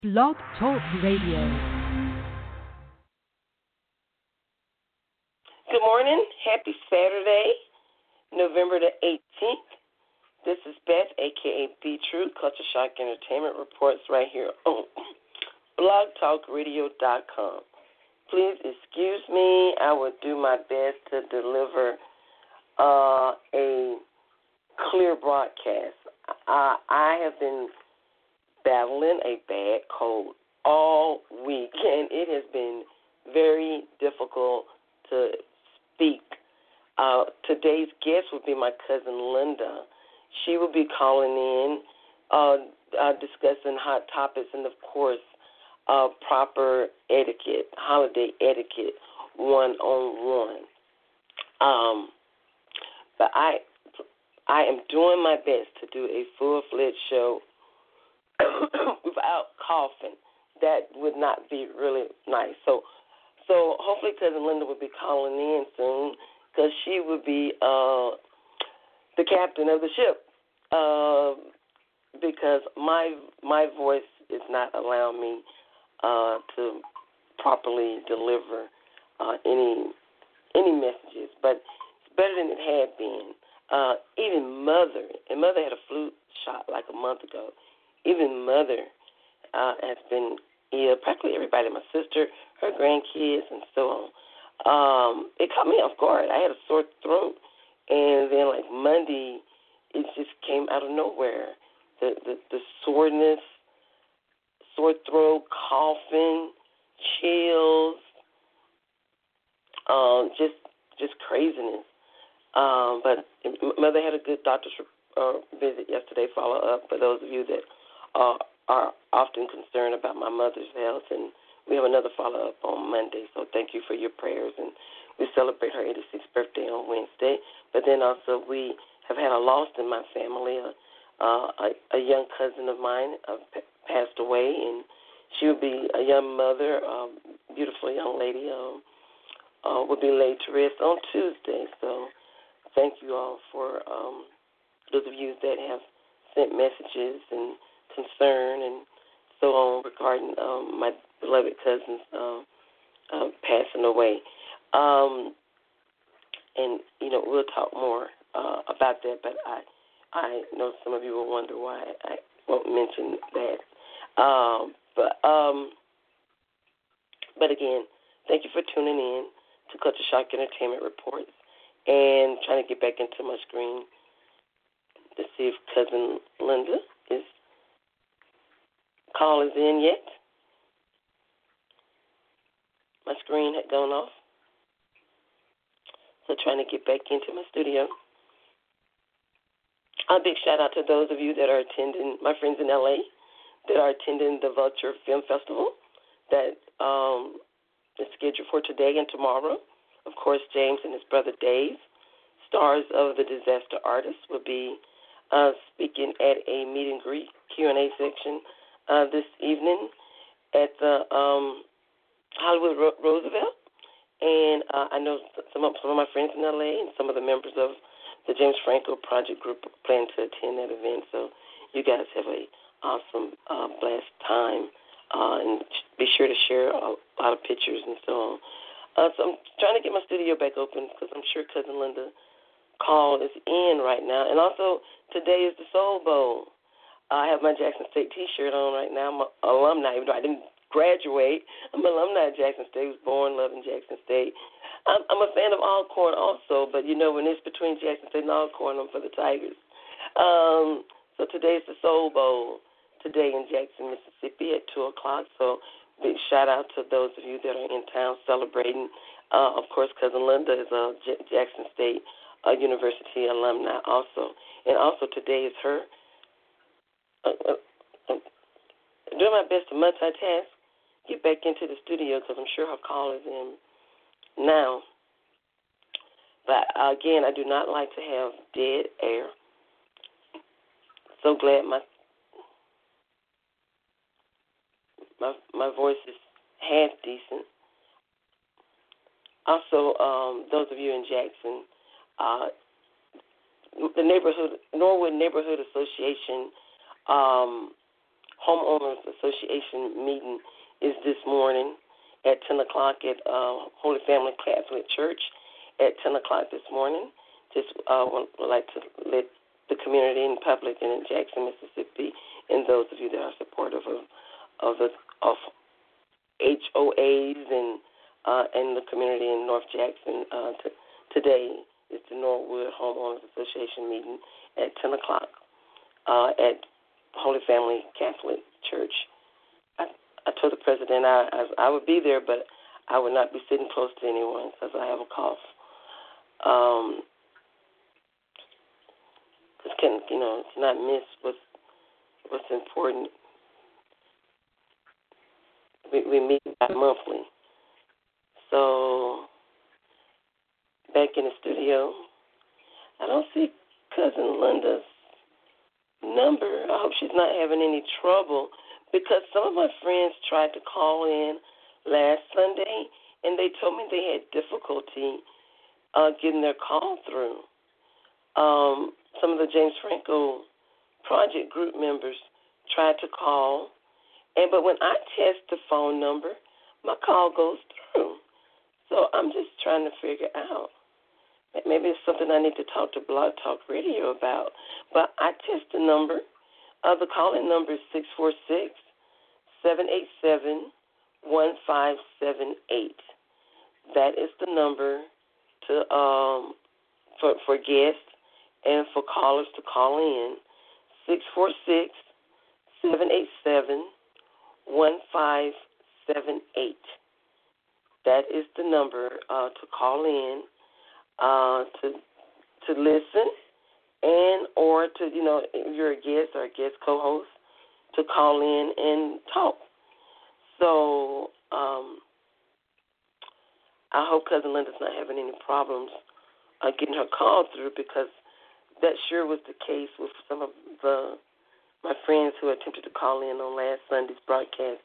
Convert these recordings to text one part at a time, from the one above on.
Blog Talk Radio. Good morning. Happy Saturday, November the 18th. This is Beth, a.k.a. Be True, Culture Shock Entertainment Reports right here on blogtalkradio.com. Please excuse me. I will do my best to deliver a clear broadcast. I have been battling a bad cold all week, and it has been very difficult to speak. Today's guest will be my cousin Linda. She will be calling in, discussing hot topics and, of course, proper etiquette, holiday etiquette, one-on-one. But I am doing my best to do a full-fledged show without coughing. That would not be really nice. So hopefully Cousin Linda will be calling in soon, because she will be the captain of the ship, because my voice is not allowing me to properly deliver any messages. But it's better than it had been. Even Mother had a flu shot like a month ago. Even Mother has been ill. Practically everybody, my sister, her grandkids, and so on. It caught me off guard. I had a sore throat, and then like Monday, it just came out of nowhere. The soreness, sore throat, coughing, chills, just craziness. But Mother had a good doctor's visit yesterday, follow up for those of you that are often concerned about my mother's health, and we have another follow-up on Monday, so thank you for your prayers, and we celebrate her 86th birthday on Wednesday. But then also we have had a loss in my family. A young cousin of mine passed away, and she would be a young mother, beautiful young lady, will be laid to rest on Tuesday. So thank you all for those of you that have sent messages and concern and so on regarding my beloved cousin's passing away. And, we'll talk more about that, but I know some of you will wonder why I won't mention that. But again, thank you for tuning in to Culture Shock Entertainment Reports, and trying to get back into my screen to see if Cousin Linda is in yet. My screen had gone off. So trying to get back into my studio. A big shout out to those of you that are attending, my friends in LA, that are attending the Vulture Film Festival that is scheduled for today and tomorrow. Of course, James and his brother Dave, stars of The Disaster Artist, will be speaking at a meet and greet Q&A section this evening at the Hollywood Roosevelt. And I know some of my friends in LA and some of the members of the James Franco Project Group plan to attend that event. So you guys have a awesome, blessed time. And be sure to share a lot of pictures and so on. So I'm trying to get my studio back open, because I'm sure Cousin Linda call is in right now. And also, today is the Soul Bowl. I have my Jackson State T-shirt on right now. I'm an alumni, even though I didn't graduate. I'm an alumni of Jackson State. I was born loving Jackson State. I'm a fan of Alcorn also, but, when it's between Jackson State and Alcorn, I'm for the Tigers. So today is the Soul Bowl, today in Jackson, Mississippi at 2 o'clock. So big shout-out to those of you that are in town celebrating. Of course, Cousin Linda is a Jackson State University alumni also. And also today is her doing my best to multitask, get back into the studio, because I'm sure her call is in now. But again, I do not like to have dead air. So glad my voice is half decent. Also, those of you in Jackson, the Norwood Neighborhood Association Homeowners Association meeting is this morning at 10 o'clock at Holy Family Catholic Church at 10 o'clock this morning. Just would like to let the community and public in Jackson, Mississippi, and those of you that are supportive of HOAs and the community in North Jackson. Today is the Norwood Homeowners Association meeting at 10 o'clock at Holy Family Catholic Church. I told the president I would be there, but I would not be sitting close to anyone because I have a cough. Cannot miss what's important. We meet monthly. So back in the studio, I don't see Cousin Linda's number. I hope she's not having any trouble, because some of my friends tried to call in last Sunday, and they told me they had difficulty getting their call through. Some of the James Franco Project group members tried to call, but when I test the phone number, my call goes through. So I'm just trying to figure out. Maybe it's something I need to talk to Blog Talk Radio about. But I test the number. The call-in number is 646-787-1578. That is the number to for guests and for callers to call in. 646-787-1578. That is the number to call in to listen, and or to, if you're a guest or a guest co-host, to call in and talk. So I hope Cousin Linda's not having any problems getting her call through, because that sure was the case with some of my friends who attempted to call in on last Sunday's broadcast.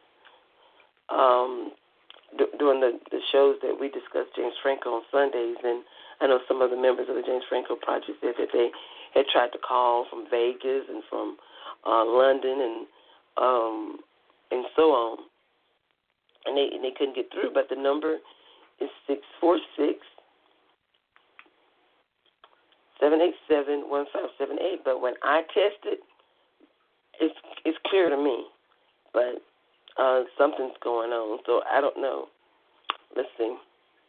During the shows that we discussed James Franco on Sundays, and I know some of the members of the James Franco Project said that they had tried to call from Vegas and from London and so on, and they couldn't get through. But the number is 646-787-1578. But when I test it, it's clear to me. But something's going on, so I don't know. Let's see.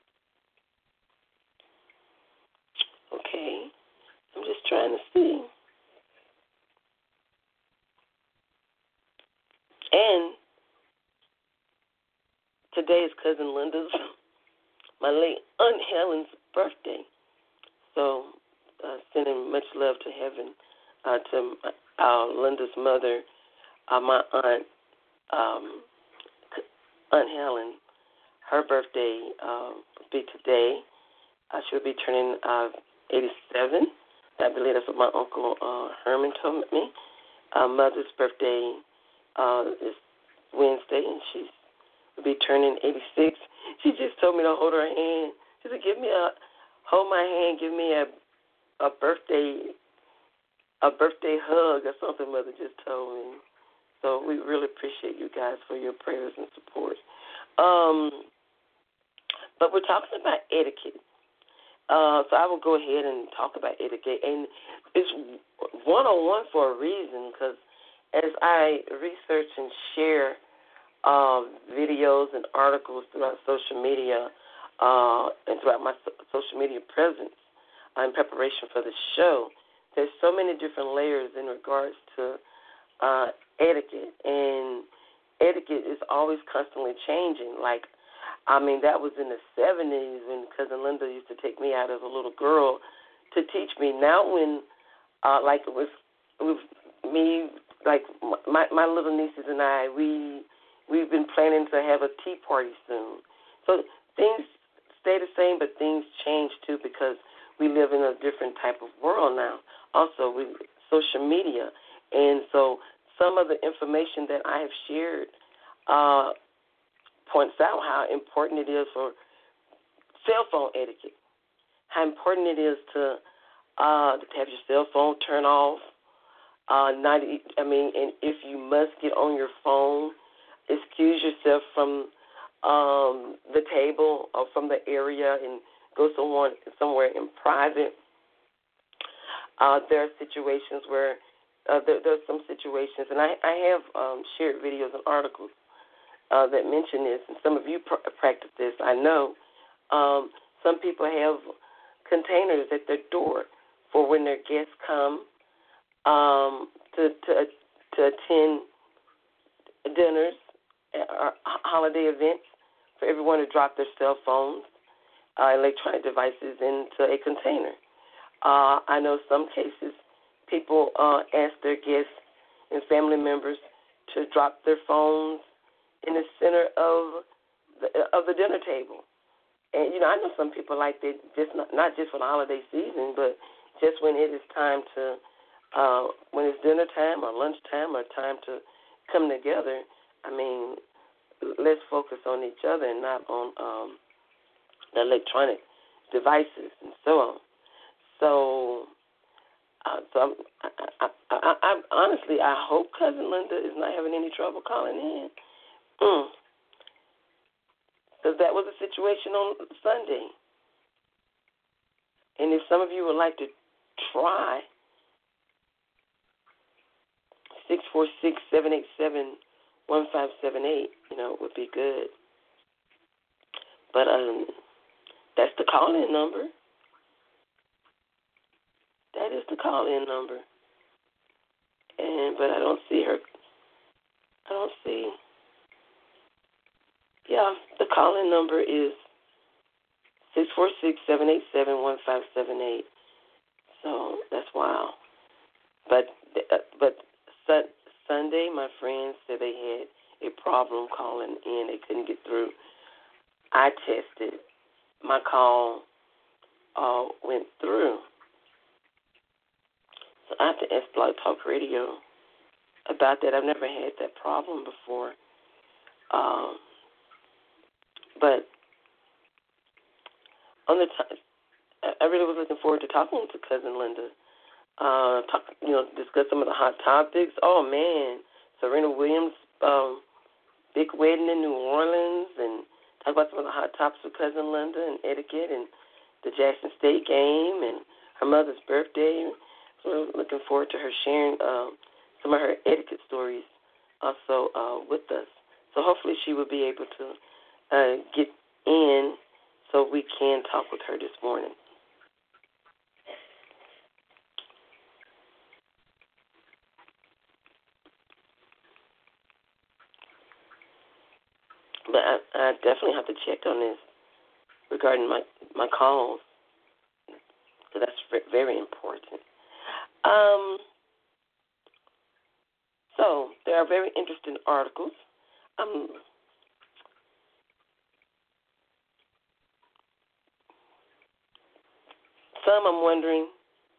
Okay, I'm just trying to see. And today is Cousin Linda's, my late Aunt Helen's birthday. So sending much love to heaven to Linda's mother, my aunt, Aunt Helen. Her birthday will be today. She'll be turning 87. I believe that's what my Uncle Herman told me. Mother's birthday is Wednesday, and she will be turning 86. She just told me to hold her hand. She said, hold my hand, give me a birthday hug or something. Mother just told me. So we really appreciate you guys for your prayers and support. But we're talking about etiquette. So I will go ahead and talk about etiquette. And it's one-on-one for a reason, because as I research and share videos and articles throughout social media and throughout my social media presence in preparation for the show, there's so many different layers in regards to etiquette. And etiquette is always constantly changing. That was in the 70s when Cousin Linda used to take me out as a little girl to teach me. Now when, with me, my little nieces and I, we've been planning to have a tea party soon. So things stay the same, but things change too, because we live in a different type of world now. Also, social media. And so some of the information that I have shared points out how important it is for cell phone etiquette, how important it is to have your cell phone turn off, And if you must get on your phone, excuse yourself from the table or from the area and go somewhere in private. There are situations where there's some situations, and I have shared videos and articles that mention this, and some of you practice this. I know some people have containers at their door for when their guests come to attend dinners or holiday events, for everyone to drop their cell phones, electronic devices into a container. I know some cases people ask their guests and family members to drop their phones in the center of the dinner table. And, I know some people like that, just not just for the holiday season, but just when it is time to, when it's dinner time or lunchtime or time to come together. I mean, let's focus on each other and not on the electronic devices and so on. So I honestly, I hope Cousin Linda is not having any trouble calling in. Because that was a situation on Sunday. And if some of you would like to try, 646-787-1578, would be good. But that's the call-in number. That is the call-in number. But I don't see her. I don't see. Yeah, the call-in number is 646-787-1578. So that's wild. But Sunday, my friends said they had a problem calling in. They couldn't get through. I tested. My call went through. So I have to ask Blog Talk Radio about that. I've never had that problem before. But on the I really was looking forward to talking to Cousin Linda. Discuss some of the hot topics. Oh, man, Serena Williams' big wedding in New Orleans, and talk about some of the hot topics with Cousin Linda and etiquette and the Jackson State game and her mother's birthday. So I'm looking forward to her sharing some of her etiquette stories also with us. So hopefully she will be able to get in so we can talk with her this morning. But I definitely have to check on this regarding my calls, so that's very important. So there are very interesting articles. Some I'm wondering.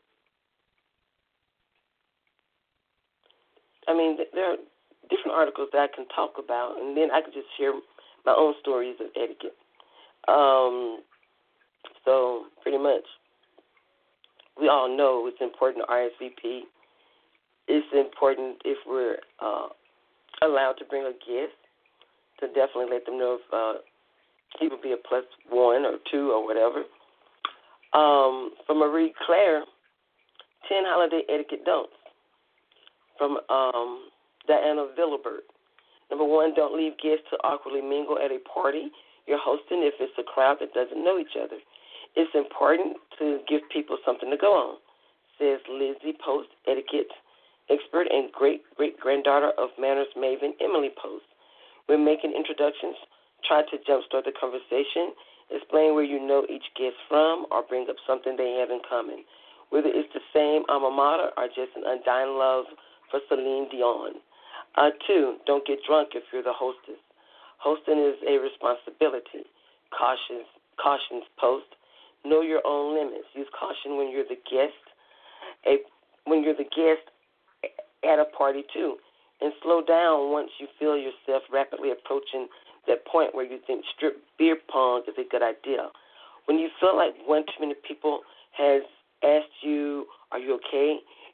There are different articles that I can talk about, and then I could just share my own stories of etiquette. So pretty much, we all know it's important to RSVP. It's important if we're allowed to bring a guest to definitely let them know if he would be a +1 or 2 or whatever. From Marie Claire, 10 holiday etiquette don'ts. From Diana Villibert. Number 1, don't leave guests to awkwardly mingle at a party you're hosting if it's a crowd that doesn't know each other. It's important to give people something to go on, says Lizzie Post, etiquette expert and great-great-granddaughter of manners maven Emily Post. When making introductions, try to jumpstart the conversation, explain where you know each guest from, or bring up something they have in common, whether it's the same alma mater or just an undying love for Celine Dion. 2, don't get drunk if you're the hostess. Hosting is a responsibility. Cautions Post. Know your own limits. Use caution when you're the guest. When you're the guest at a party too, and slow down once you feel yourself rapidly approaching that point where you think strip beer pong is a good idea. When you feel like one too many people has asked you, "Are you okay?"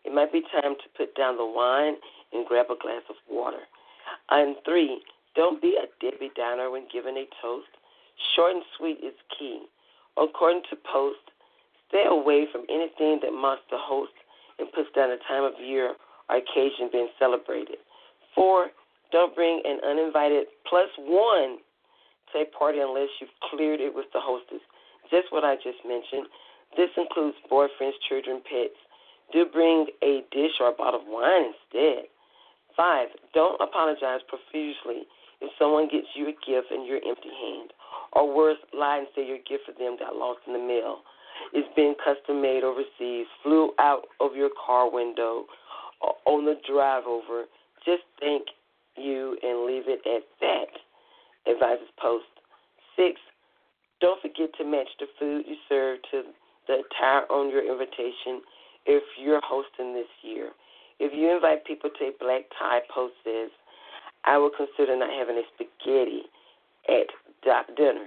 It might be time to put down the wine and grab a glass of water. And 3, don't be a Debbie Downer when given a toast. Short and sweet is key. According to Post, stay away from anything that mocks the host and puts down a time of year or occasion being celebrated. 4, don't bring an uninvited +1 to a party unless you've cleared it with the hostess. Just what I just mentioned. This includes boyfriends, children, pets. Do bring a dish or a bottle of wine instead. 5, don't apologize profusely if someone gets you a gift and you're empty-handed. Or worse, lie and say your gift for them got lost in the mail. It's been custom-made overseas, flew out of your car window, or on the drive over. Just thank you and leave it at that, advises Post. 6, don't forget to match the food you serve to the attire on your invitation if you're hosting this year. If you invite people to a black tie, Post says, I would consider not having a spaghetti at dinner.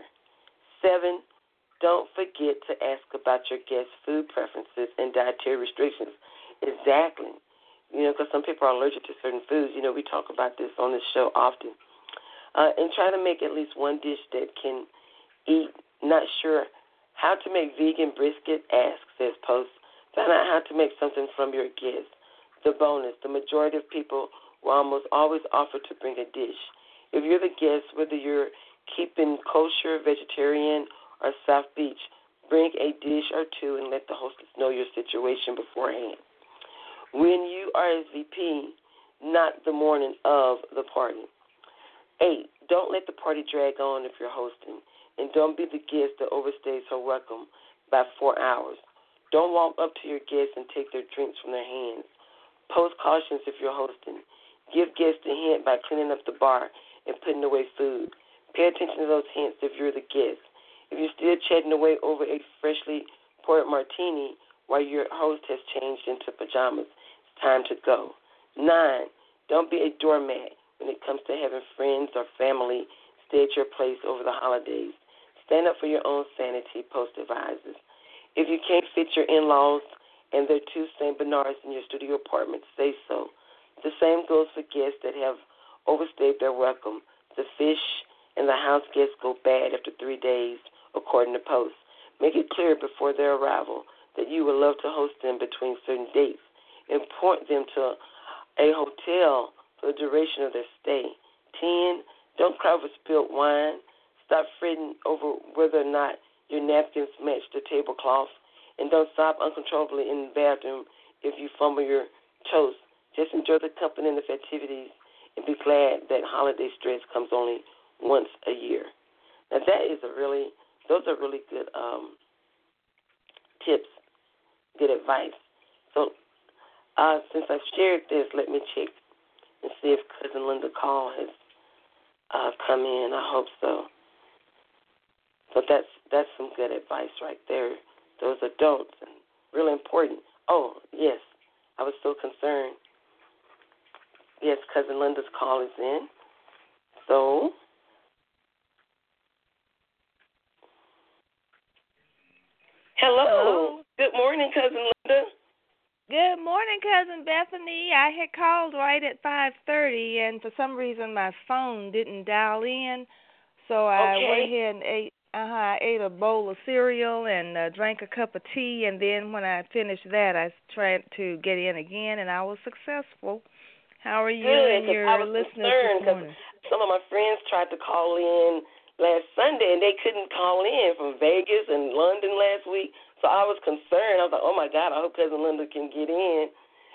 7, don't forget to ask about your guests' food preferences and dietary restrictions. Exactly. Because some people are allergic to certain foods. We talk about this on this show often. And try to make at least one dish that can eat. Not sure how to make vegan brisket? Ask, says Post. Find out how to make something from your guests. The bonus, the majority of people will almost always offer to bring a dish. If you're the guest, whether you're keeping kosher, vegetarian, or South Beach, bring a dish or two and let the hostess know your situation beforehand. When you RSVP, not the morning of the party. 8, don't let the party drag on if you're hosting, and don't be the guest that overstays her welcome by 4 hours. Don't walk up to your guests and take their drinks from their hands. Post cautions if you're hosting. Give guests a hint by cleaning up the bar and putting away food. Pay attention to those hints if you're the guest. If you're still chatting away over a freshly poured martini while your host has changed into pajamas, it's time to go. 9, don't be a doormat when it comes to having friends or family stay at your place over the holidays. Stand up for your own sanity, Post advises. If you can't fit your in-laws and their 2 St. Bernards in your studio apartment, say so. The same goes for guests that have overstayed their welcome. The fish and the house guests go bad after 3 days, according to Post. Make it clear before their arrival that you would love to host them between certain dates and point them to a hotel for the duration of their stay. 10, don't cry over spilled wine. Stop fretting over whether or not your napkins match the tablecloth. And don't sob uncontrollably in the bathroom if you fumble your toast. Just enjoy the company and the festivities and be glad that holiday stress comes only once a year. Now those are really good tips, good advice. So since I've shared this, let me check and see if Cousin Linda Call has come in. I hope so. So that's some good advice right there. Those adults and really important. Oh, yes, I was so concerned. Yes, Cousin Linda's call is in. So, hello. Good morning, Cousin Linda. Good morning, Cousin Bethany. I had called right at 5:30, and for some reason my phone didn't dial in, so I went ahead and ate. I ate a bowl of cereal and drank a cup of tea, and then when I finished that, I tried to get in again, and I was successful. How are you and your listeners this morning? Some of my friends tried to call in last Sunday, and they couldn't call in from Vegas and London last week. So I was concerned. I was like, oh, my God, I hope Cousin Linda can get in.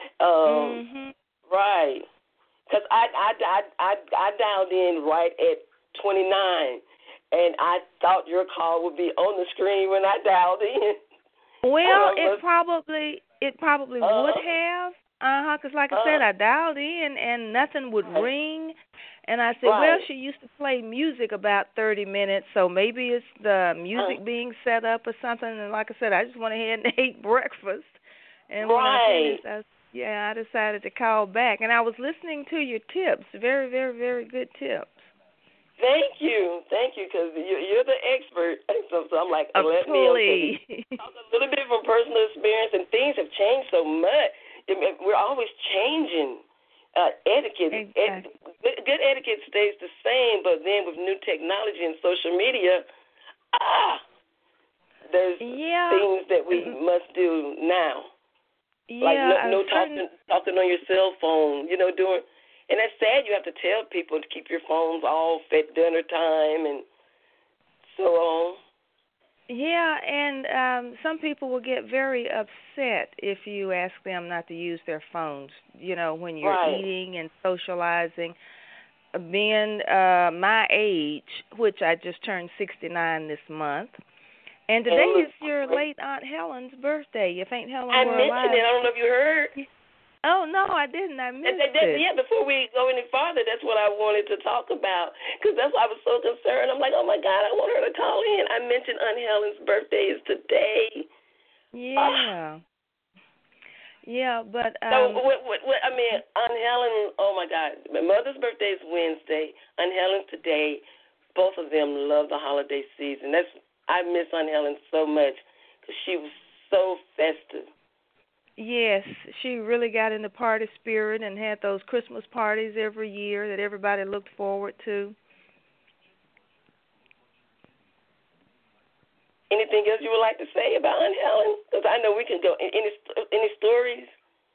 Right. Because I dialed in right at 29, and I thought your call would be on the screen when I dialed in. Well, it probably would have. Because like I said, I dialed in, and nothing would ring. And I said, well, she used to play music about 30 minutes, so maybe it's the music being set up or something. And like I said, I just went ahead and ate breakfast. And when I finished, I decided to call back. And I was listening to your tips. Very, very, very good tips. Thank you, because you're the expert. So I'm like, let me talk a little bit from personal experience, and things have changed so much. we're always changing etiquette. Exactly. Good etiquette stays the same, but then with new technology and social media, there's things that we must do now. Like no talking on your cell phone, and that's sad. You have to tell people to keep your phones off at dinner time and so on. Yeah, and some people will get very upset if you ask them not to use their phones, when you're eating and socializing. Being my age, which I just turned 69 this month, and today is your late Aunt Helen's birthday. If Aunt Helen were alive. I mentioned it. I don't know if you heard. Oh, no, I didn't. I missed it. Yeah, before we go any farther, that's what I wanted to talk about because that's why I was so concerned. I'm like, oh, my God, I want her to call in. I mentioned Aunt Helen's birthday is today. Yeah. Yeah, but... So, Aunt Helen, oh, my God. My mother's birthday is Wednesday. Aunt Helen's today. Both of them love the holiday season. I miss Aunt Helen so much because she was so festive. Yes, she really got in the party spirit and had those Christmas parties every year that everybody looked forward to. Anything else you would like to say about Aunt Helen? Because I know we can go. Any stories?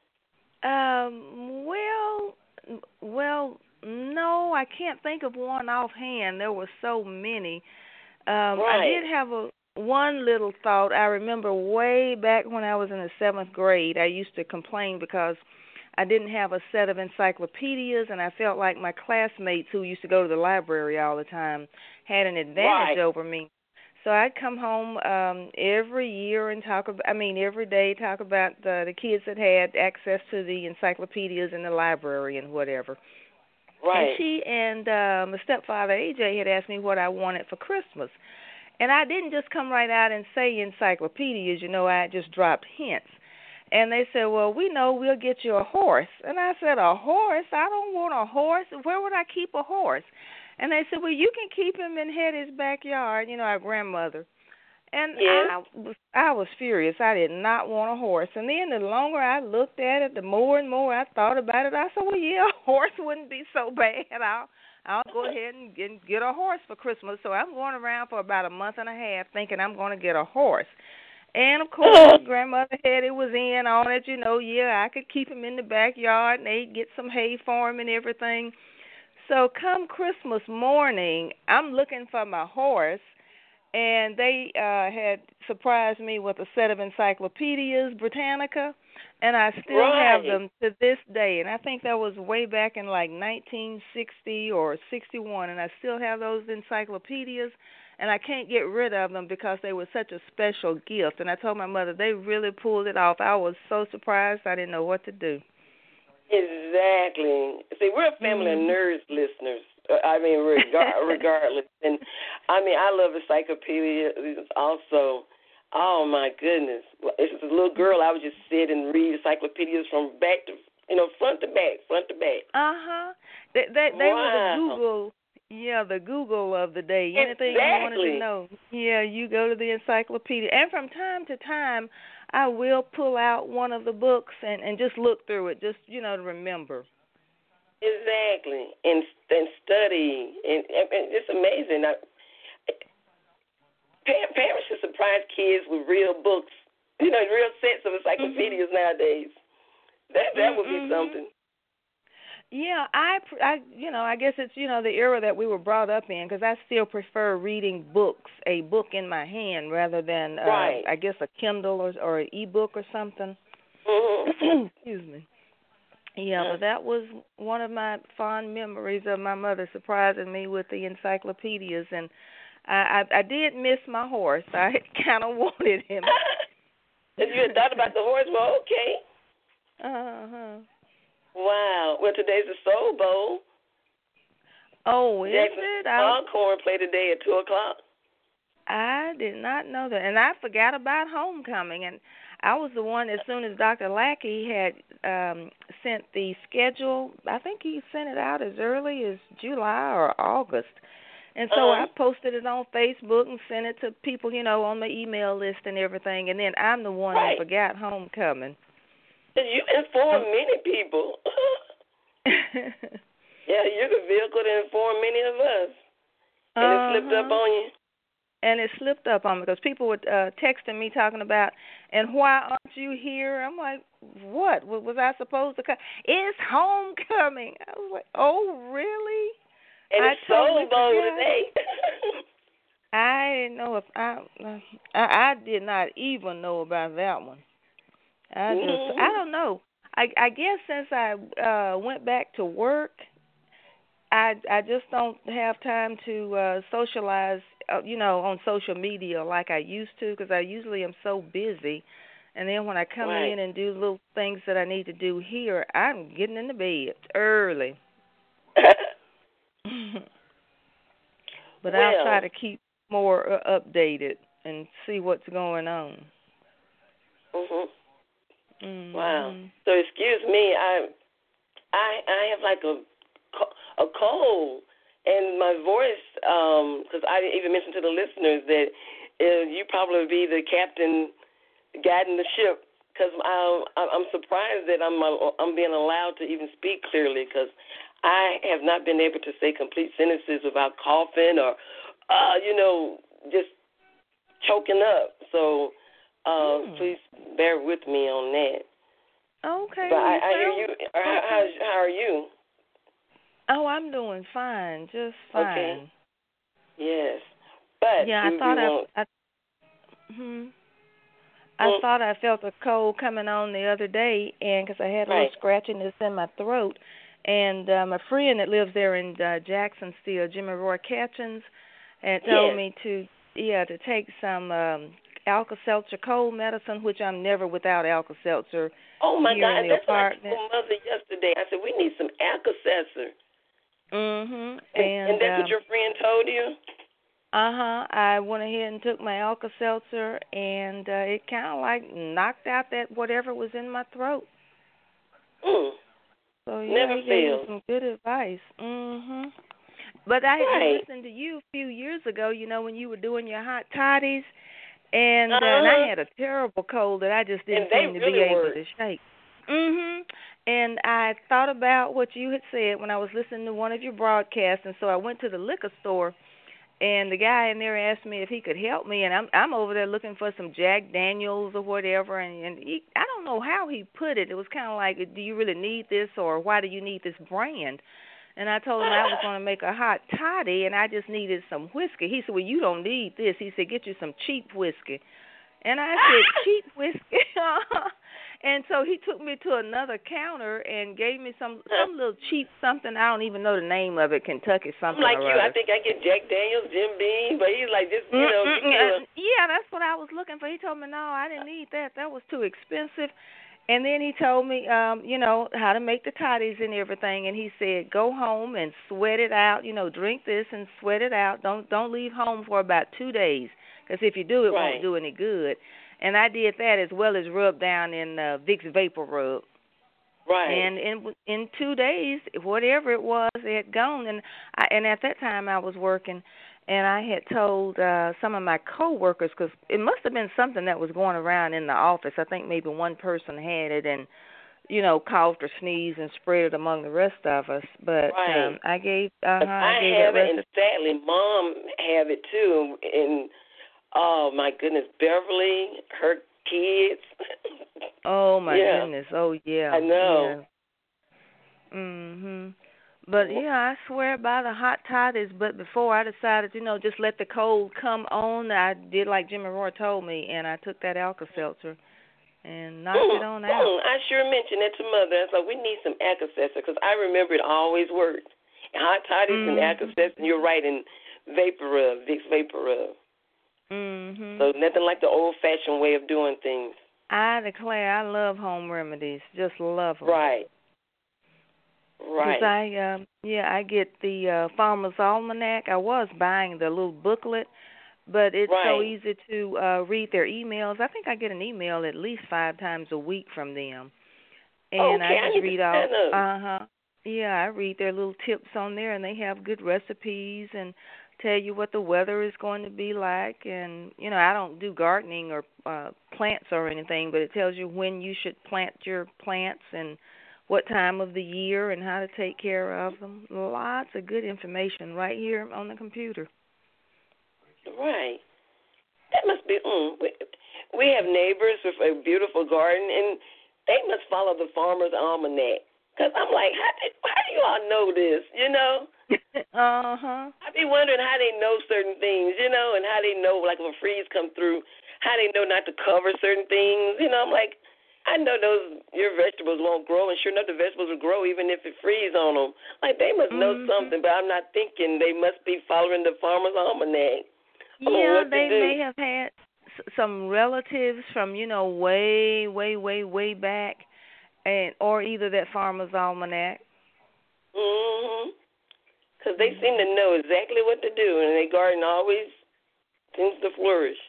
Well, no, I can't think of one offhand. There were so many. I did have one little thought. I remember way back when I was in the 7th grade, I used to complain because I didn't have a set of encyclopedias, and I felt like my classmates who used to go to the library all the time had an advantage over me. So I'd come home every year and every day talk about the kids that had access to the encyclopedias in the library and whatever. Right. And she and my stepfather, AJ, had asked me what I wanted for Christmas. And I didn't just come right out and say encyclopedias, I just dropped hints. And they said, well, we know we'll get you a horse. And I said, a horse? I don't want a horse. Where would I keep a horse? And they said, well, you can keep him in Hetty's backyard, our grandmother. And I was furious. I did not want a horse. And then the longer I looked at it, the more and more I thought about it. I said, well, yeah, a horse wouldn't be so bad. I'll go ahead and get a horse for Christmas. So I'm going around for about a month and a half thinking I'm going to get a horse. And, of course, Grandmother Hetty was in on it, I could keep him in the backyard and they'd get some hay for him and everything. So come Christmas morning, I'm looking for my horse, and they had surprised me with a set of encyclopedias, Britannica, and I still have them to this day. And I think that was way back in like 1960 or 61, and I still have those encyclopedias, and I can't get rid of them because they were such a special gift. And I told my mother they really pulled it off. I was so surprised I didn't know what to do. Exactly. See, we're a family of nerds listeners. Regardless. And, I love encyclopedias also. Oh, my goodness. As a little girl, I would just sit and read encyclopedias from back to, front to back. Uh-huh. They were the Google of the day. Anything you wanted to know. Yeah, you go to the encyclopedia. And from time to time, I will pull out one of the books and just look through it, just, to remember. Exactly. And study. And it's amazing. Parents should surprise kids with real books, real sets of encyclopedias nowadays. That would be something. Yeah, I guess it's, the era that we were brought up in, because I still prefer reading a book in my hand rather than, I guess, a Kindle or an e-book or something. Excuse me. Yeah, but that was one of my fond memories of my mother surprising me with the encyclopedias, and I did miss my horse. I kind of wanted him. If you had thought about the horse, well, okay. Uh-huh. Wow. Well, today's the Soul Bowl. Oh, is it? Longhorn play today at 2 o'clock. I did not know that. And I forgot about homecoming. And I was the one, as soon as Dr. Lackey had sent the schedule, I think he sent it out as early as July or August. And so I posted it on Facebook and sent it to people, on my email list and everything. And then I'm the one who forgot homecoming. You inform many people. Yeah, you're the vehicle to inform many of us. And it slipped up on you? And it slipped up on me because people were texting me talking about, and why aren't you here? I'm like, what? Was I supposed to come? It's homecoming. I was like, oh, really? And it's totally so low today. I didn't know if I did not even know about that one. I don't know. I guess since I went back to work, I just don't have time to socialize, on social media like I used to, because I usually am so busy. And then when I come in and do little things that I need to do here, I'm getting in the bed early. But I'll try to keep more updated and see what's going on. Wow. So excuse me, I have like a cold, and my voice, because I didn't even mention to the listeners that you probably be the captain guiding the ship, because I'm surprised that I'm being allowed to even speak clearly, because I have not been able to say complete sentences without coughing or, just choking up. So please bear with me on that. Okay. But I hear you. How are you? Oh, I'm doing fine, just fine. Okay. Yes, but yeah, I thought I felt a cold coming on the other day, and because I had a little scratchiness in my throat, and my friend that lives there in Jackson still, Jimmy Roy Catchins, and told me to take some Alka-Seltzer cold medicine, which I'm never without Alka-Seltzer. Oh my God, that's apartment. What I told Mother yesterday. I said we need some Alka-Seltzer. And that's what your friend told you? I went ahead and took my Alka-Seltzer, and it kind of like knocked out that whatever was in my throat. So never he gave me some good advice. But I had listened to you a few years ago, when you were doing your hot toddies, and I had a terrible cold that I just didn't seem to be able to shake. And I thought about what you had said when I was listening to one of your broadcasts, and so I went to the liquor store, and the guy in there asked me if he could help me, and I'm over there looking for some Jack Daniels or whatever, and I don't know how he put it. It was kind of like, do you really need this, or why do you need this brand? And I told him I was going to make a hot toddy, and I just needed some whiskey. He said, well, you don't need this. He said, get you some cheap whiskey. And I said, cheap whiskey? And so he took me to another counter and gave me some little cheap something. I don't even know the name of it, Kentucky something. I'm like you. I think I get Jack Daniels, Jim Beam, but he's like this, Yeah, that's what I was looking for. He told me, no, I didn't need that. That was too expensive. And then he told me, how to make the toddies and everything. And he said, go home and sweat it out. Drink this and sweat it out. Don't leave home for about 2 days, because if you do, it won't do any good. And I did that as well as rub down in Vicks Vapor Rub. Right. And in 2 days, whatever it was, it had gone. And at that time I was working, and I had told some of my coworkers, because it must have been something that was going around in the office. I think maybe one person had it and, coughed or sneezed and spread it among the rest of us. But I gave I have it, and sadly, Mom have it too. And oh my goodness, Beverly, her kids. Oh my goodness! Oh yeah. I know. Yeah. But I swear by the hot toddies. But before I decided, just let the cold come on, I did like Jimmy Roy told me, and I took that Alka-Seltzer and knocked it on out. I sure mentioned that to Mother. I was like, we need some Alka-Seltzer, because I remember it always worked. Hot toddies and Alka-Seltzer, and you're right, and Vapor Rub, Vicks Vapor Rub. So nothing like the old-fashioned way of doing things. I declare, I love home remedies. Just love them. Right. Because I get the Farmer's Almanac. I was buying the little booklet, but it's so easy to read their emails. I think I get an email at least 5 times a week from them. And I just read all. I read their little tips on there, and they have good recipes and tell you what the weather is going to be like, and I don't do gardening or plants or anything, but it tells you when you should plant your plants and what time of the year and how to take care of them. Lots of good information right here on the computer. Right. That must be. We have neighbors with a beautiful garden, and they must follow the Farmer's Almanac. Because I'm like, how do you all know this, I be wondering how they know certain things, and how they know, like, if a freeze come through, how they know not to cover certain things. I'm like, I know your vegetables won't grow, and sure enough, the vegetables will grow even if it freeze on them. Like, they must know something, but I'm not thinking they must be following the Farmer's Almanac. Yeah, they may have had some relatives from, way, way, way, way back, or either that Farmer's Almanac. Because they seem to know exactly what to do, and their garden always seems to flourish.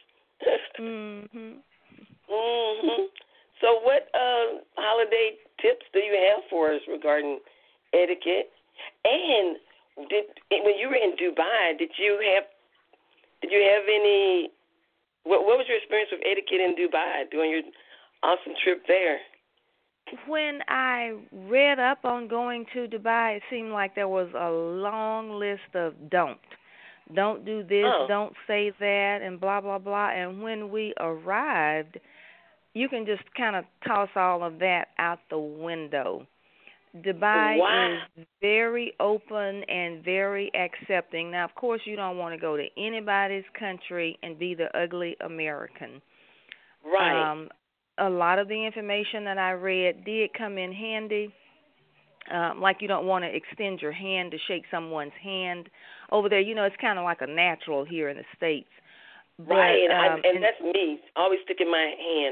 So what holiday tips do you have for us regarding etiquette? And when you were in Dubai, did you have any? What was your experience with etiquette in Dubai during your awesome trip there? When I read up on going to Dubai, it seemed like there was a long list of don't do this, don't say that, and blah, blah, blah. And when we arrived, you can just kind of toss all of that out the window. Dubai is very open and very accepting. Now, of course, you don't want to go to anybody's country and be the ugly American. Right. A lot of the information that I read did come in handy. Like you don't want to extend your hand to shake someone's hand. Over there, it's kind of like a natural here in the States. Right, and that's me, always sticking my hand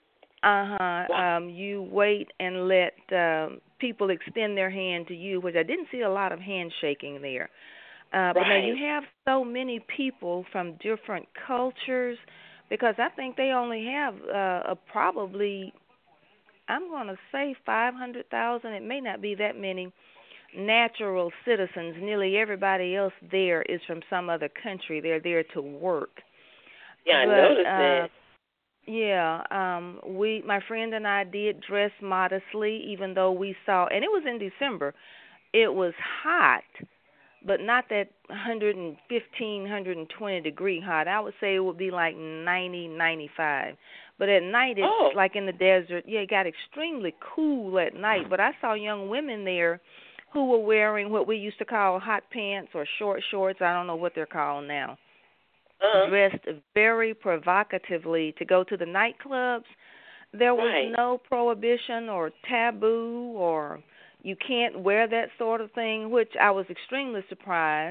out. You wait and let people extend their hand to you, which I didn't see a lot of handshaking there. But now you have so many people from different cultures, because I think they only have probably, I'm going to say 500,000. It may not be that many natural citizens. Nearly everybody else there is from some other country. They're there to work. Yeah, I noticed that. Yeah, my friend and I did dress modestly, even though we saw, and it was in December. It was hot, but not that 115, 120 degree hot. I would say it would be like 90, 95. But at night, it's like in the desert. Yeah, it got extremely cool at night. But I saw young women there who were wearing what we used to call hot pants or short shorts. I don't know what they're called now. Dressed very provocatively to go to the nightclubs. There was no prohibition or taboo or you can't wear that sort of thing, which I was extremely surprised.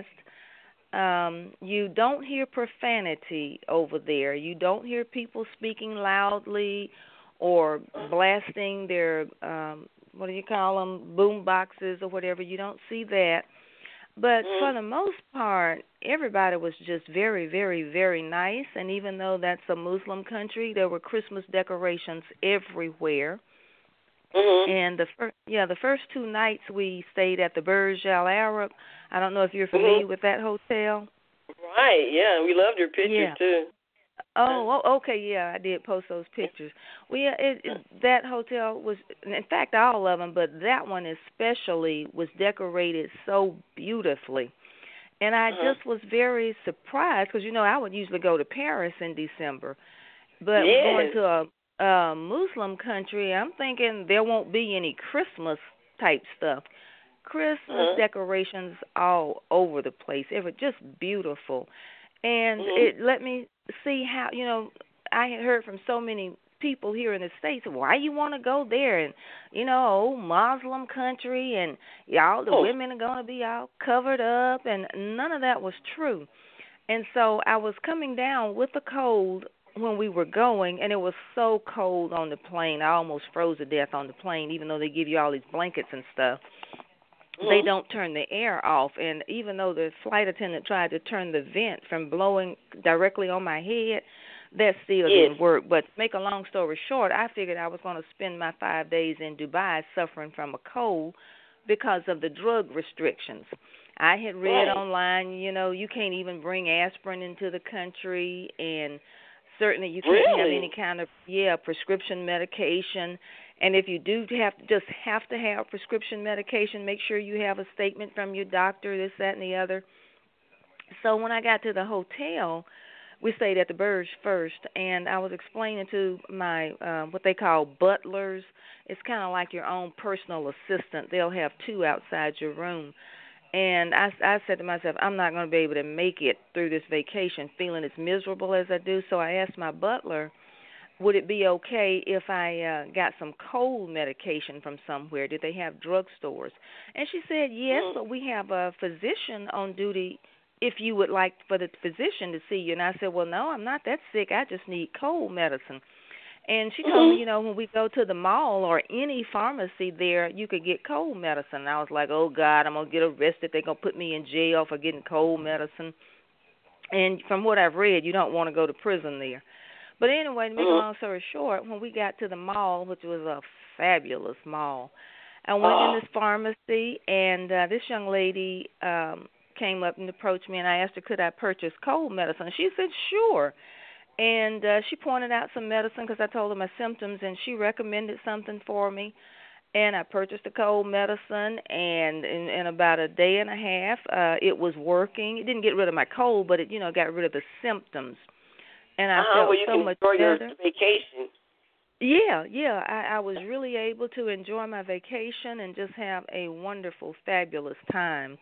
You don't hear profanity over there. You don't hear people speaking loudly or blasting their, what do you call them, boom boxes or whatever. You don't see that. But for the most part, everybody was just very, very, very nice. And even though that's a Muslim country, there were Christmas decorations everywhere. And the first 2 nights we stayed at the Burj Al Arab. I don't know if you're familiar with that hotel. Right, yeah, we loved your pictures too. Oh, okay, yeah, I did post those pictures. Well, yeah, that hotel was, in fact, all of them, but that one especially was decorated so beautifully. And I just was very surprised because, I would usually go to Paris in December. But going to a Muslim country, I'm thinking there won't be any Christmas-type stuff. Christmas decorations all over the place. It was just beautiful. And it let me see how, I had heard from so many people here in the States, why you want to go there? And, Muslim country and y'all, the women are going to be all covered up. And none of that was true. And so I was coming down with a cold when we were going, and it was so cold on the plane. I almost froze to death on the plane, even though they give you all these blankets and stuff. They don't turn the air off, and even though the flight attendant tried to turn the vent from blowing directly on my head, that still didn't work. But to make a long story short, I figured I was going to spend my 5 days in Dubai suffering from a cold because of the drug restrictions. I had read online, you can't even bring aspirin into the country, and certainly you can't have any kind of prescription medication. And if you do have to have prescription medication, make sure you have a statement from your doctor, this, that, and the other. So when I got to the hotel, we stayed at the Burj first, and I was explaining to my what they call butlers. It's kind of like your own personal assistant. They'll have two outside your room. And I said to myself, I'm not going to be able to make it through this vacation feeling as miserable as I do. So I asked my butler, would it be okay if I got some cold medication from somewhere? Did they have drugstores? And she said, yes, but we have a physician on duty if you would like for the physician to see you. And I said, well, no, I'm not that sick. I just need cold medicine. And she told me, when we go to the mall or any pharmacy there, you could get cold medicine. And I was like, oh, God, I'm going to get arrested. They're going to put me in jail for getting cold medicine. And from what I've read, you don't want to go to prison there. But anyway, to make a long story short, when we got to the mall, which was a fabulous mall, I went in this pharmacy, and this young lady came up and approached me, and I asked her, could I purchase cold medicine? She said, sure. And she pointed out some medicine because I told her my symptoms, and she recommended something for me. And I purchased the cold medicine, and in about a day and a half, it was working. It didn't get rid of my cold, but it, got rid of the symptoms. And I felt so much better. Your vacation. Yeah. I was really able to enjoy my vacation and just have a wonderful, fabulous time.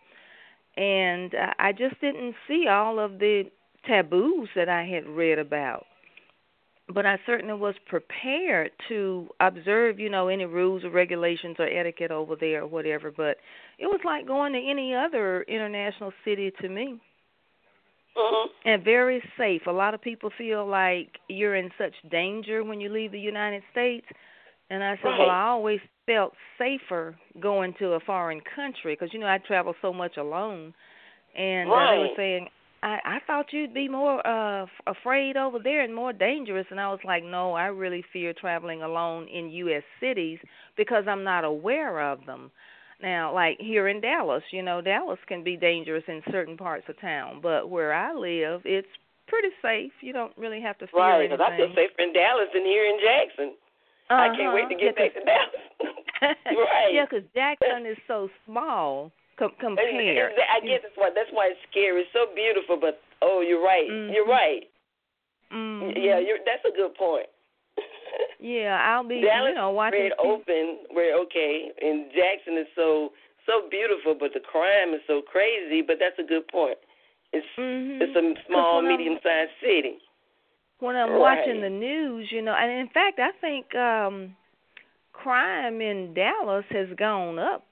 And I just didn't see all of the taboos that I had read about. But I certainly was prepared to observe, any rules or regulations or etiquette over there or whatever. But it was like going to any other international city to me. And very safe. A lot of people feel like you're in such danger when you leave the United States. And I said, well, I always felt safer going to a foreign country because, I travel so much alone. And they were saying, I thought you'd be more afraid over there and more dangerous. And I was like, no, I really fear traveling alone in U.S. cities because I'm not aware of them. Now, like here in Dallas, Dallas can be dangerous in certain parts of town. But where I live, it's pretty safe. You don't really have to fear anything. Right, because I feel safer in Dallas than here in Jackson. I can't wait to get back to Dallas. Right. Yeah, because Jackson is so small compared. I guess that's why it's scary. It's so beautiful, but, you're right. You're right. Yeah, that's a good point. Yeah, I'll be, Dallas watching. Dallas open, we're okay, and Jackson is so beautiful, but the crime is so crazy, but that's a good point. It's a small, medium-sized city. When I'm watching the news, and in fact, I think crime in Dallas has gone up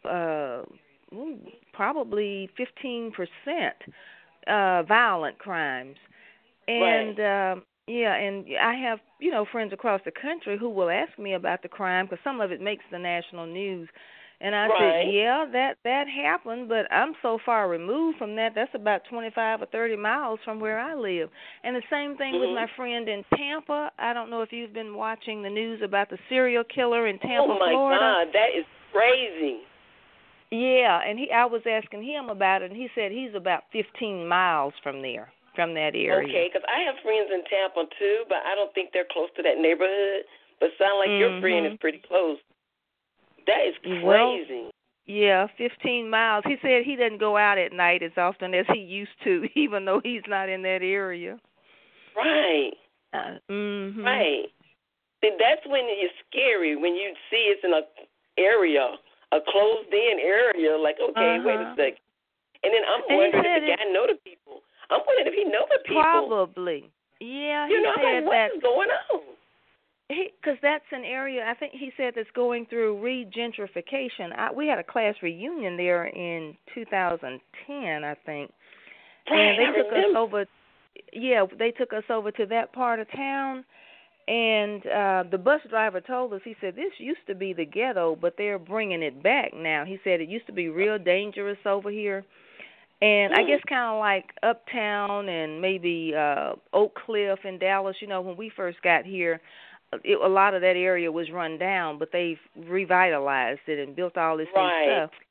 probably 15%, violent crimes. And, and I have, friends across the country who will ask me about the crime because some of it makes the national news. And I said, yeah, that happened, but I'm so far removed from that. That's about 25 or 30 miles from where I live. And the same thing with my friend in Tampa. I don't know if you've been watching the news about the serial killer in Tampa, Florida. Oh, my God, that is crazy. Yeah, and I was asking him about it, and he said he's about 15 miles from there, from that area. Okay, because I have friends in Tampa, too, but I don't think they're close to that neighborhood. But sound like your friend is pretty close. That is crazy. Well, yeah, 15 miles. He said he doesn't go out at night as often as he used to, even though he's not in that area. Right. Right. See, that's when it's scary, when you see it's in a area, a closed-in area, like, okay, wait a second. And then I'm wondering if the guy know the people. I'm wondering if he know the people. Probably. Yeah, he said what is going on? Because that's an area, I think he said, that's going through regentrification. We had a class reunion there in 2010, I think. And they took us over. Yeah, they took us over to that part of town. And the bus driver told us, he said, this used to be the ghetto, but they're bringing it back now. He said it used to be real dangerous over here. And I guess kind of like Uptown and maybe Oak Cliff in Dallas, when we first got here, a lot of that area was run down, but they've revitalized it and built all this new stuff.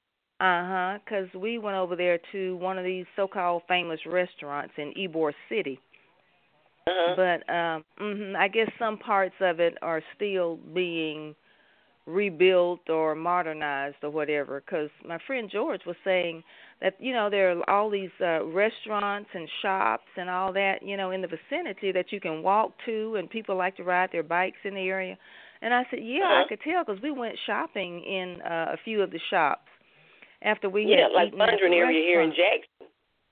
Because we went over there to one of these so-called famous restaurants in Ybor City. But I guess some parts of it are still being rebuilt or modernized or whatever. Because my friend George was saying that, there are all these restaurants and shops and all that, in the vicinity that you can walk to, and people like to ride their bikes in the area. And I said, I could tell, because we went shopping in a few of the shops after we had like eaten Fondren area here in Jackson.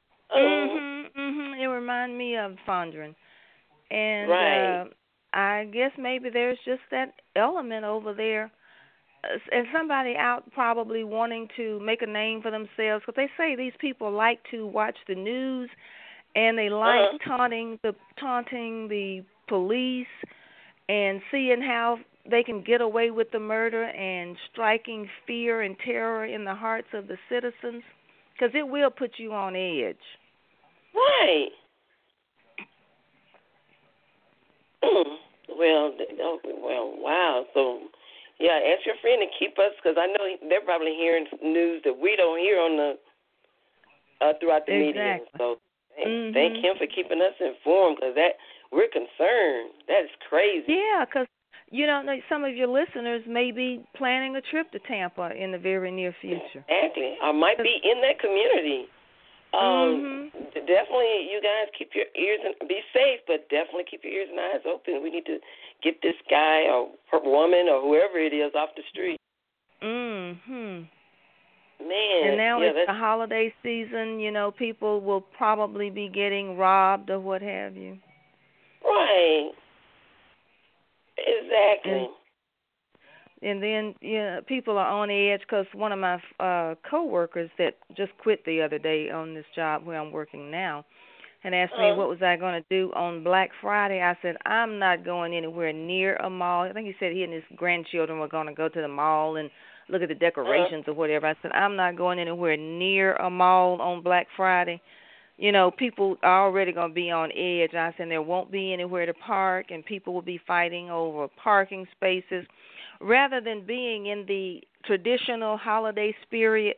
It reminded me of Fondren. And I guess maybe there's just that element over there. And somebody out probably wanting to make a name for themselves, because they say these people like to watch the news, and they like taunting the police and seeing how they can get away with the murder and striking fear and terror in the hearts of the citizens, because it will put you on edge. Right. Well, wow. So, ask your friend to keep us, because I know they're probably hearing news that we don't hear on the throughout the media. So, thank him for keeping us informed, because we're concerned. That is crazy. Yeah, because some of your listeners may be planning a trip to Tampa in the very near future. Exactly. I might be in that community. Definitely, you guys keep your ears and be safe, but definitely keep your ears and eyes open. We need to get this guy or woman or whoever it is off the street. Man. And now it's the holiday season. People will probably be getting robbed or what have you. Right. Exactly. And then, people are on edge, because one of my coworkers that just quit the other day on this job where I'm working now and asked me what was I going to do on Black Friday. I said, I'm not going anywhere near a mall. I think he said he and his grandchildren were going to go to the mall and look at the decorations or whatever. I said, I'm not going anywhere near a mall on Black Friday. People are already going to be on edge. I said, there won't be anywhere to park, and people will be fighting over parking spaces. Rather than being in the traditional holiday spirit,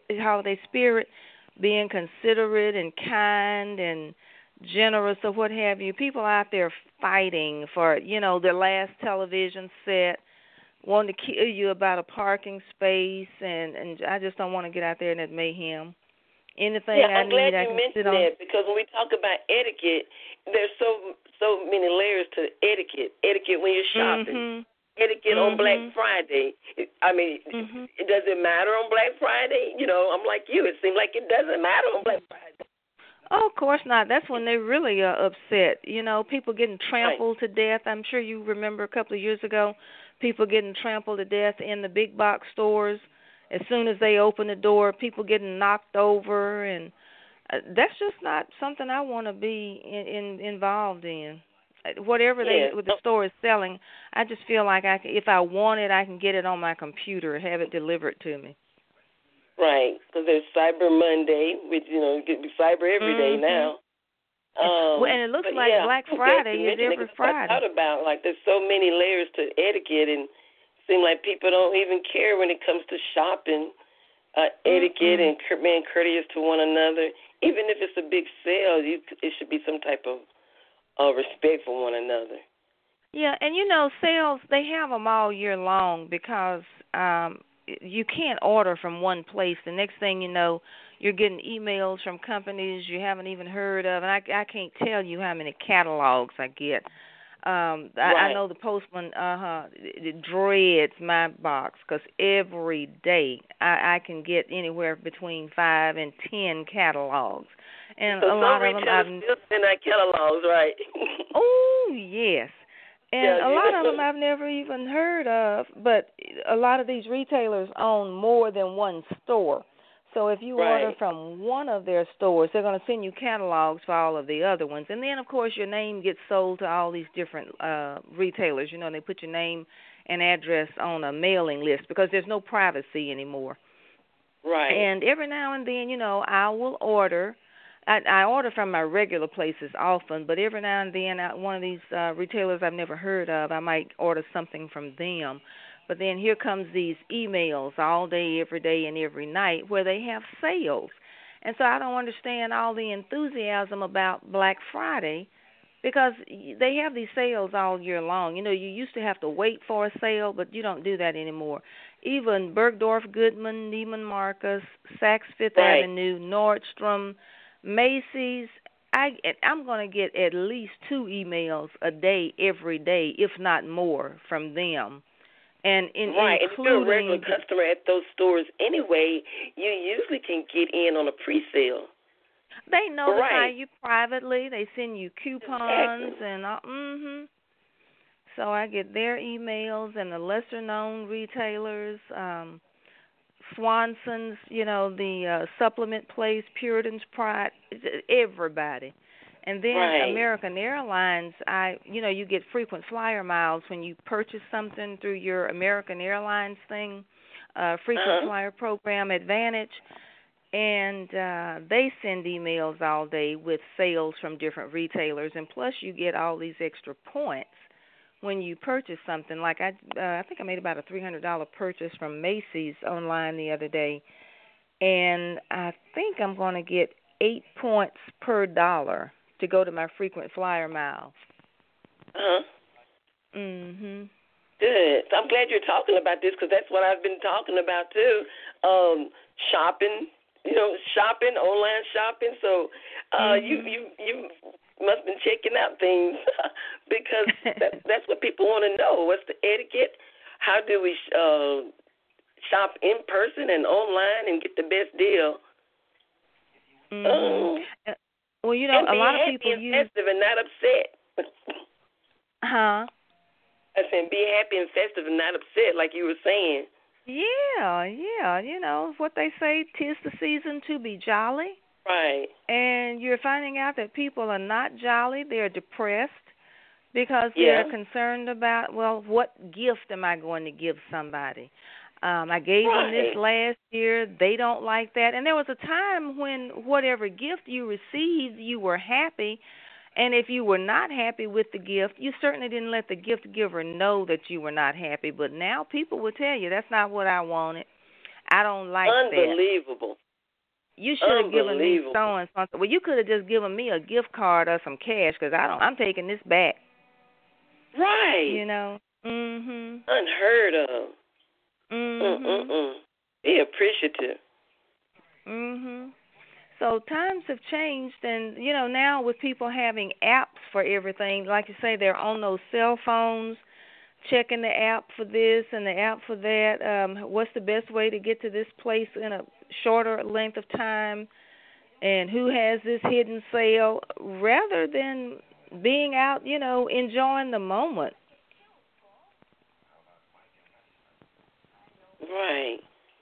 being considerate and kind and generous or what have you, people out there fighting for, their last television set, wanting to kill you about a parking space, and I just don't want to get out there in that mayhem. Anything I'm glad you mentioned that, because when we talk about etiquette, there's so many layers to etiquette. Etiquette when you're shopping. Etiquette on Black Friday. I mean, it doesn't matter on Black Friday. I'm like you. It seems like it doesn't matter on Black Friday. Oh, of course not. That's when they really are upset. People getting trampled to death. I'm sure you remember a couple of years ago, people getting trampled to death in the big box stores. As soon as they open the door, people getting knocked over, and that's just not something I want to be involved in. Whatever the store is selling, I just feel like if I want it, I can get it on my computer, have it delivered to me. Right, because there's Cyber Monday, which it could be cyber every day now. And it looks like Black Friday is every Friday. I thought about there's so many layers to etiquette, and it seems like people don't even care when it comes to shopping. Etiquette and being courteous to one another, even if it's a big sale, it should be some type of respect for one another. Yeah, and sales, they have them all year long, because you can't order from one place. The next thing you know, you're getting emails from companies you haven't even heard of, and I can't tell you how many catalogs I get. I know the postman dreads my box, because every day I can get anywhere between 5 and 10 catalogs. And so a lot of them I've still send out catalogs, right? Oh, yes. And a lot of them I've never even heard of, but a lot of these retailers own more than one store. So if you order from one of their stores, they're going to send you catalogs for all of the other ones. And then, of course, your name gets sold to all these different retailers. They put your name and address on a mailing list, because there's no privacy anymore. Right. And every now and then, I will order. I order from my regular places often, but every now and then, one of these retailers I've never heard of, I might order something from them. But then here comes these emails all day, every day, and every night where they have sales. And so I don't understand all the enthusiasm about Black Friday because they have these sales all year long. You know, you used to have to wait for a sale, but you don't do that anymore. Even Bergdorf Goodman, Neiman Marcus, Saks Fifth Avenue, Nordstrom, Macy's, I'm going to get at least 2 emails a day, every day, if not more, from them. And and if you're a regular customer at those stores anyway, you usually can get in on a pre-sale. They notify you privately. They send you coupons and So I get their emails and the lesser-known retailers, Swanson's, you know, the supplement place, Puritan's Pride, everybody. And then American Airlines, you get frequent flyer miles when you purchase something through your American Airlines thing, frequent flyer program Advantage. And they send emails all day with sales from different retailers, and plus you get all these extra points when you purchase something. Like I think I made about a $300 purchase from Macy's online the other day, and I think I'm going to get 8 points per dollar to go to my frequent flyer miles. Mhm. Good. So I'm glad you're talking about this because that's what I've been talking about too. Shopping. Shopping, online shopping. So you must have been checking out things because that's what people want to know. What's the etiquette? How do we shop in person and online and get the best deal? Well, a lot of people use festive and not upset. Huh? I said, be happy and festive and not upset, like you were saying. Yeah. What they say, 'tis the season to be jolly. Right. And you're finding out that people are not jolly. They're depressed because they're concerned about, what gift am I going to give somebody? I gave them this last year. They don't like that. And there was a time when whatever gift you received, you were happy. And if you were not happy with the gift, you certainly didn't let the gift giver know that you were not happy. But now people will tell you, that's not what I wanted. I don't like that. Unbelievable. You should have given me something. Well, you could have just given me a gift card or some cash because I'm taking this back. Right. Unheard of. Be appreciative. So times have changed, and now with people having apps for everything, like you say, they're on those cell phones, checking the app for this and the app for that. What's the best way to get to this place in a shorter length of time, and who has this hidden sale, rather than being out, enjoying the moment. Right.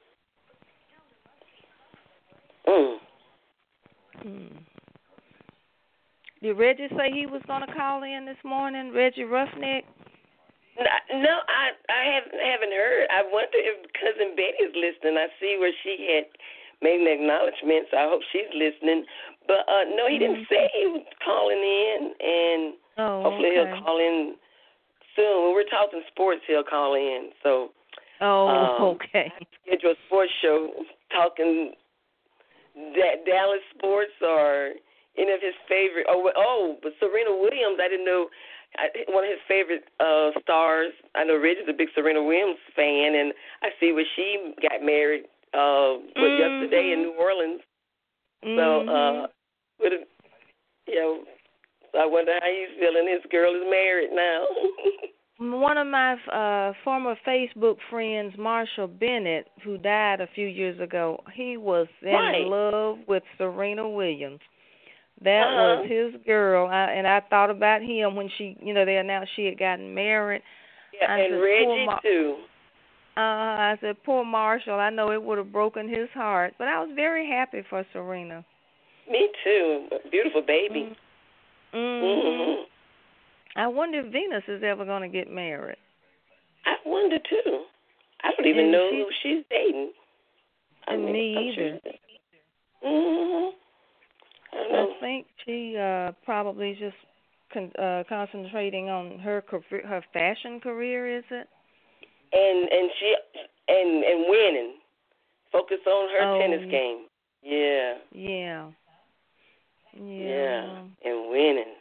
Did Reggie say he was going to call in this morning, Reggie Roughneck? No, I haven't heard. I wonder if Cousin Betty is listening. I see where she had made an acknowledgement, so I hope she's listening. But, no, he didn't say he was calling in, and hopefully he'll call in soon. When we're talking sports, he'll call in. So, okay. Schedule a sports show talking Dallas sports or any of his favorite. But Serena Williams, I didn't know. One of his favorite stars. I know Reggie's a big Serena Williams fan, and I see where she got married yesterday in New Orleans. So, I wonder how he's feeling. His girl is married now. One of my former Facebook friends, Marshall Bennett, who died a few years ago, he was in love with Serena Williams. That was his girl, and I thought about him when she, they announced she had gotten married. Yeah, and Reggie too. I said, poor Marshall. I know it would have broken his heart, but I was very happy for Serena. Me too. Beautiful baby. I wonder if Venus is ever going to get married. I wonder too. I don't even know who she's dating. Me either. Sure. I think she probably just concentrating on her fashion career, is it? and winning. Focus on her tennis game. Yeah. Yeah. Yeah. And winning.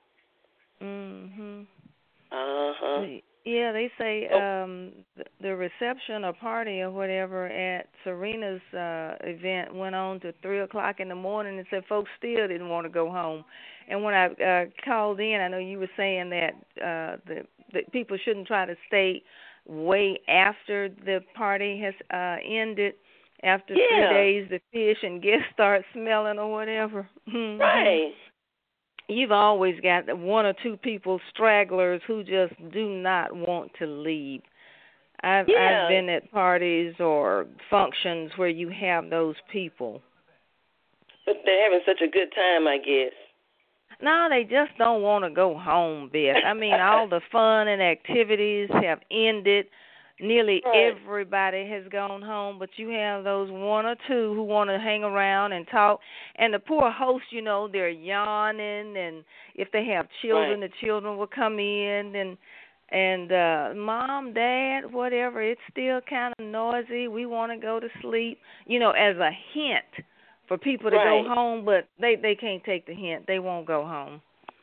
Mhm. Uh-huh. Yeah, they say the reception or party or whatever at Serena's event went on to 3:00 in the morning, and said folks still didn't want to go home. And when I called in, I know you were saying that that people shouldn't try to stay way after the party has ended. After 3 days, the fish and guests start smelling or whatever. Right. You've always got one or two people, stragglers, who just do not want to leave. I've been at parties or functions where you have those people. But they're having such a good time, I guess. No, they just don't want to go home, Beth. I mean, all the fun and activities have ended. Nearly everybody has gone home, but you have those one or two who want to hang around and talk. And the poor host, they're yawning, and if they have children, the children will come in, and mom, dad, whatever, it's still kind of noisy. We want to go to sleep, as a hint for people to go home, but they can't take the hint. They won't go home.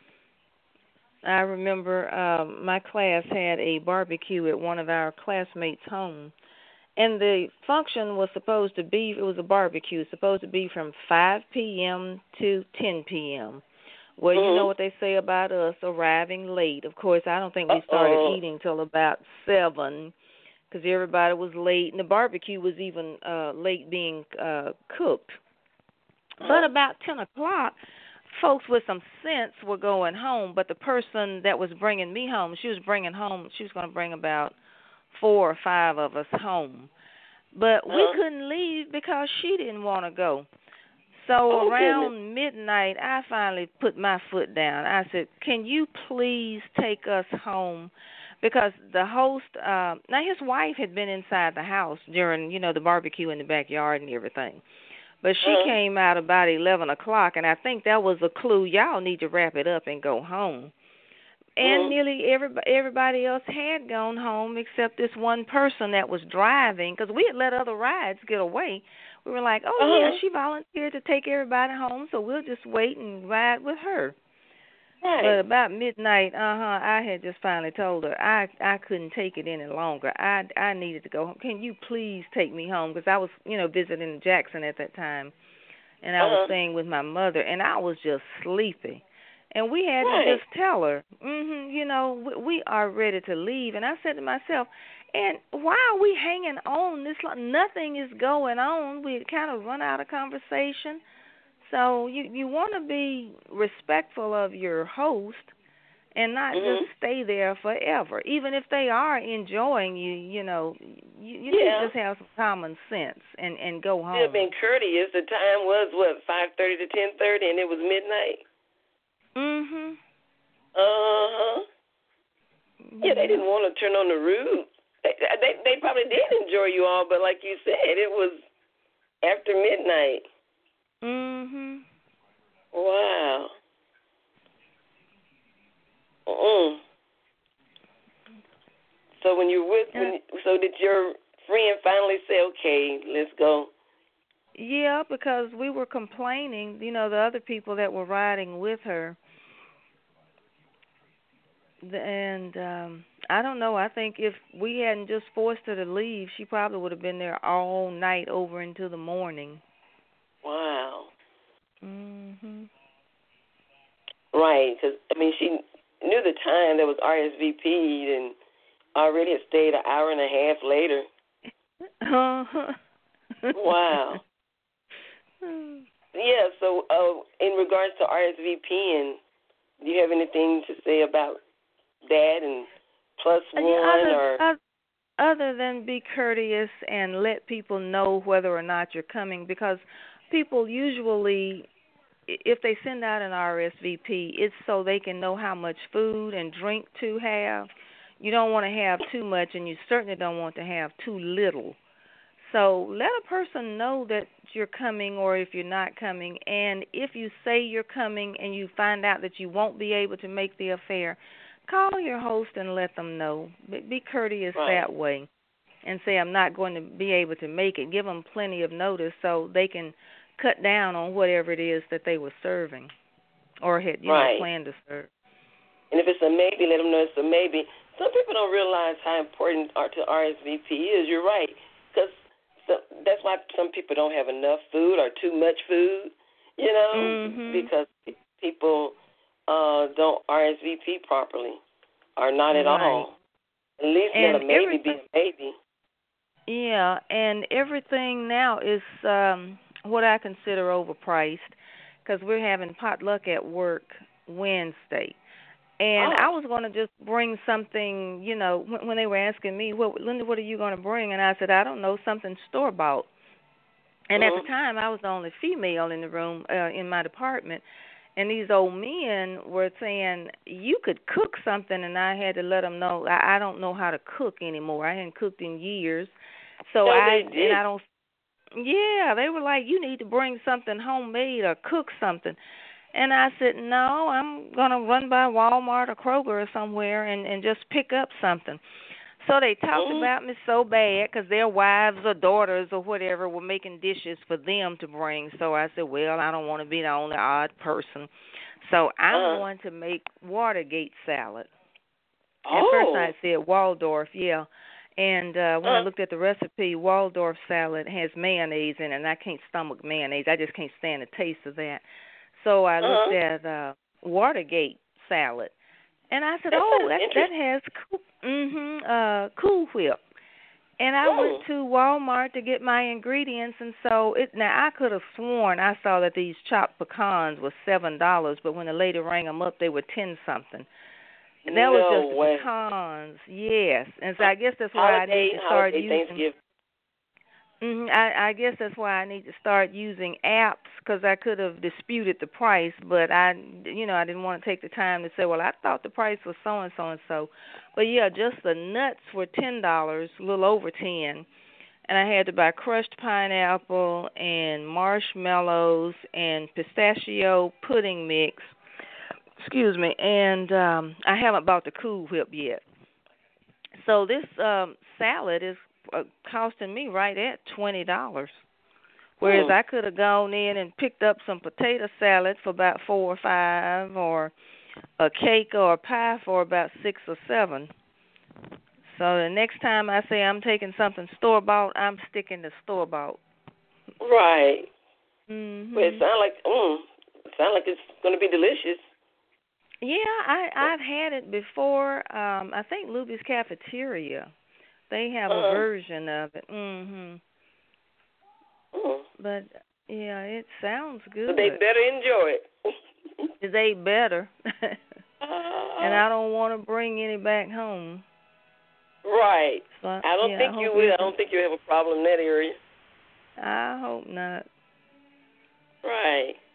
I remember my class had a barbecue at one of our classmates' home, and the function was supposed to be, it was a barbecue, supposed to be from 5 p.m. to 10 p.m. Well, you know what they say about us arriving late. Of course, I don't think we started eating till about 7 because everybody was late, and the barbecue was even late being cooked. But about 10 o'clock, folks with some sense were going home, but the person that was bringing me home, she was going to bring about 4 or 5 of us home. But we couldn't leave because she didn't want to go. So around midnight, I finally put my foot down. I said, can you please take us home? Because the host, now his wife had been inside the house during, the barbecue in the backyard and everything. But she came out about 11 o'clock, and I think that was a clue. Y'all need to wrap it up and go home. And nearly everybody else had gone home except this one person that was driving, because we had let other rides get away. We were like, yeah, she volunteered to take everybody home, so we'll just wait and ride with her. Right. But about midnight, I had just finally told her I couldn't take it any longer. I needed to go home. Can you please take me home? Because I was, visiting Jackson at that time, and I was staying with my mother, and I was just sleepy. And we had to just tell her, we are ready to leave. And I said to myself, and why are we hanging on this long? Nothing is going on. We had kind of run out of conversation. So you want to be respectful of your host and not just stay there forever. Even if they are enjoying you, you need to just have some common sense and go home. Should have been courteous. The time was, 5:30 to 10:30, and it was midnight? Yeah, they didn't want to turn on the roof. They probably did enjoy you all, but like you said, it was after midnight. Wow. So when you're so did your friend finally say, "Okay, let's go"? Yeah, because we were complaining, the other people that were riding with her. And I don't know. I think if we hadn't just forced her to leave, she probably would have been there all night over into the morning. Wow. Right, because, she knew the time that was RSVP'd and already had stayed an hour and a half later. Wow. Yeah, so in regards to RSVPing, do you have anything to say about that and plus one other than be courteous and let people know whether or not you're coming, because people usually, if they send out an RSVP, it's so they can know how much food and drink to have. You don't want to have too much, and you certainly don't want to have too little. So let a person know that you're coming or if you're not coming. And if you say you're coming and you find out that you won't be able to make the affair, call your host and let them know. Be courteous that way. and say I'm not going to be able to make it. Give them plenty of notice so they can cut down on whatever it is that they were serving or had planned to serve. And if it's a maybe, let them know it's a maybe. Some people don't realize how important to RSVP is. You're right, because that's why some people don't have enough food or too much food, because people don't RSVP properly or not at all. At least let a maybe be a maybe. Yeah, and everything now is what I consider overpriced because we're having potluck at work Wednesday. And I was going to just bring something, when they were asking me, Linda, what are you going to bring? And I said, I don't know, something store-bought. And at the time, I was the only female in the room, in my department. And these old men were saying, you could cook something, and I had to let them know, I don't know how to cook anymore. I hadn't cooked in years. So they were like, you need to bring something homemade or cook something. And I said, no, I'm going to run by Walmart or Kroger or somewhere and just pick up something. So they talked about me so bad because their wives or daughters or whatever were making dishes for them to bring. So I said, well, I don't want to be the only odd person. So I'm going to make Watergate salad. At first I said Waldorf, And when I looked at the recipe, Waldorf salad has mayonnaise in it, and I can't stomach mayonnaise. I just can't stand the taste of that. So I looked at Watergate salad, and I said, that has Cool Whip. And I went to Walmart to get my ingredients, and so now I could have sworn I saw that these chopped pecans were $7, but when the lady rang them up, they were 10-something. And that was just the pecans, yes. And so I guess that's why I need to start using. I guess that's why I need to start using apps because I could have disputed the price, but I didn't want to take the time to say, well, I thought the price was so and so and so. But just the nuts were $10, a little over 10, and I had to buy crushed pineapple and marshmallows and pistachio pudding mix. Excuse me, and I haven't bought the Cool Whip yet. So this salad is costing me right at $20, whereas I could have gone in and picked up some potato salad for about $4 or $5, or a cake or a pie for about $6 or $7. So the next time I say I'm taking something store-bought, I'm sticking to store-bought. Right. Well, it sounds like it's going to be delicious. Yeah, I've had it before. I think Luby's Cafeteria. They have a version of it. But it sounds good. But they better enjoy it. They better. And I don't want to bring any back home. Right. So, I don't think you will. I don't think you have a problem in that area. I hope not. Right.